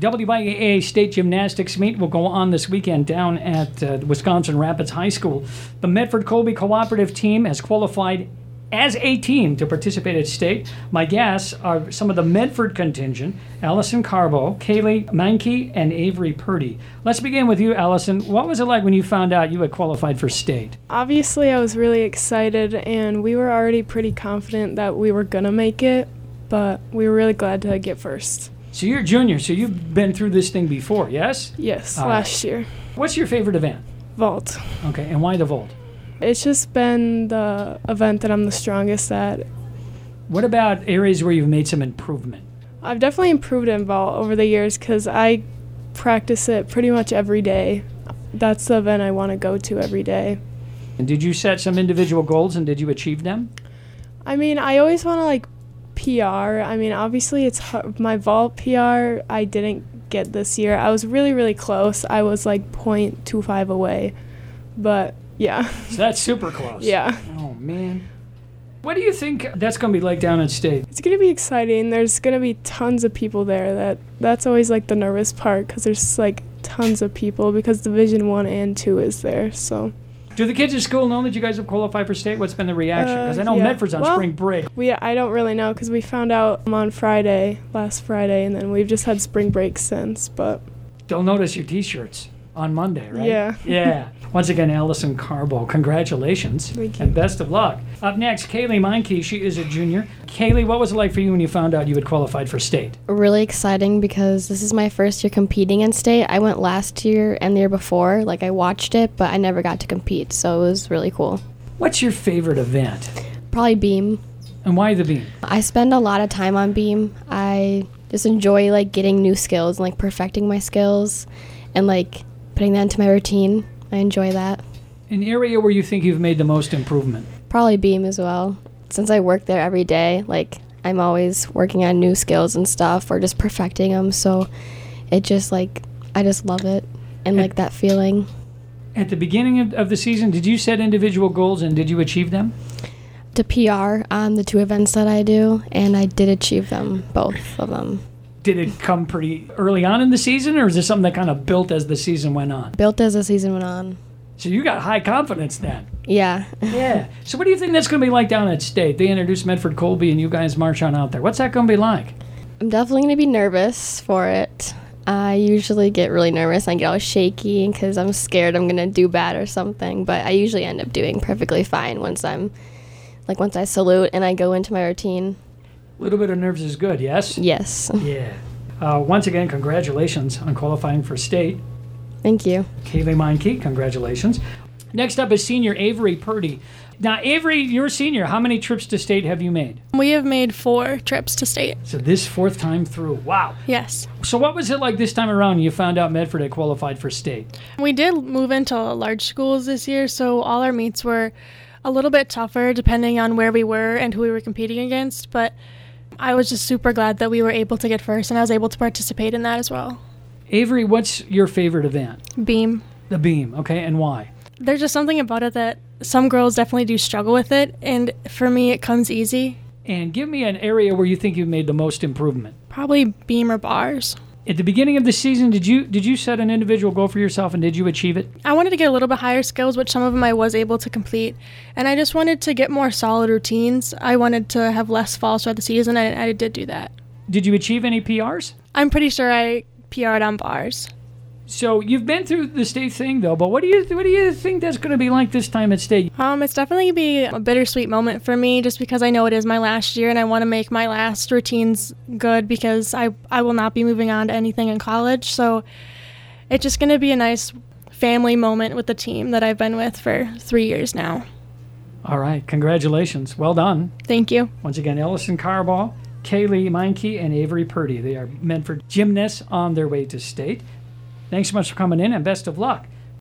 WYAA State Gymnastics meet will go on this weekend down at Wisconsin Rapids High School. The Medford Colby Cooperative team has qualified as a team to participate at state. My guests are some of the Medford contingent: Allison Carbo, Kaylee Mankey, and Avery Purdy. Let's begin with you, Allison. What was it like when you found out you had qualified for state? Obviously, I was really excited, and we were already pretty confident that we were going to make it, but we were really glad to get first. So you're a junior, so you've been through this thing before, yes? Yes, All last year. What's your favorite event? Vault. Okay, and why the vault? It's just been the event that I'm the strongest at. What about areas where you've made some improvement? I've definitely improved in vault over the years because I practice it pretty much every day. That's the event I want to go to every day. And did you set some individual goals, and did you achieve them? I mean, I always want to PR. I mean, obviously it's hard. My vault PR I didn't get this year. I was really, really close. I was 0.25 away. But yeah. So that's super close. Yeah. Oh, man. What do you think that's going to be like down at state? It's going to be exciting. There's going to be tons of people there. That's always the nervous part because there's tons of people because Division 1 and 2 is there. So do the kids at school know that you guys have qualified for state? What's been the reaction? Because I know Medford's on spring break. I don't really know because we found out on last Friday, and then we've just had spring break since. But they'll notice your T-shirts on Monday, right? Yeah. Yeah. Once again, Allison Carbo, congratulations. Thank you. And best of luck. Up next, Kaylee Meinke. She is a junior. Kaylee, what was it like for you when you found out you had qualified for state? Really exciting because this is my first year competing in state. I went last year and the year before. I watched it, but I never got to compete, so it was really cool. What's your favorite event? Probably beam. And why the beam? I spend a lot of time on beam. I just enjoy getting new skills and perfecting my skills and putting that into my routine. I enjoy that. An area where you think you've made the most improvement? Probably beam as well. Since I work there every day, I'm always working on new skills and stuff or just perfecting them. So it just I just love it and that feeling. At the beginning of the season, did you set individual goals and did you achieve them? To PR on the 2 events that I do, and I did achieve them, both of them. Did it come pretty early on in the season, or is this something that kind of built as the season went on? Built as the season went on. So you got high confidence then. Yeah. Yeah. So what do you think that's going to be like down at state? They introduced Medford Colby and you guys march on out there. What's that going to be like? I'm definitely going to be nervous for it. I usually get really nervous. I get all shaky because I'm scared I'm going to do bad or something. But I usually end up doing perfectly fine once once I salute and I go into my routine. A little bit of nerves is good, yes? Yes. Yeah. Once again, congratulations on qualifying for state. Thank you. Kaylee Meinke, congratulations. Next up is senior Avery Purdy. Now, Avery, you're a senior. How many trips to state have you made? We have made 4 trips to state. So this 4th time through. Wow. Yes. So what was it like this time around when you found out Medford had qualified for state? We did move into large schools this year, so all our meets were a little bit tougher depending on where we were and who we were competing against, but I was just super glad that we were able to get first, and I was able to participate in that as well. Avery, what's your favorite event? Beam. The beam, okay, and why? There's just something about it that some girls definitely do struggle with it, and for me it comes easy. And give me an area where you think you've made the most improvement. Probably beam or bars. At the beginning of the season, did you set an individual goal for yourself, and did you achieve it? I wanted to get a little bit higher skills, which some of them I was able to complete. And I just wanted to get more solid routines. I wanted to have less falls throughout the season, and I did do that. Did you achieve any PRs? I'm pretty sure I PR'd on bars. So you've been through the state thing, though, but what do you think that's going to be like this time at state? It's definitely going to be a bittersweet moment for me just because I know it is my last year and I want to make my last routines good because I will not be moving on to anything in college. So it's just going to be a nice family moment with the team that I've been with for 3 years now. All right. Congratulations. Well done. Thank you. Once again, Allison Carbo, Kaylee Meinke, and Avery Purdy. They are Medford gymnasts on their way to state. Thanks so much for coming in, and best of luck.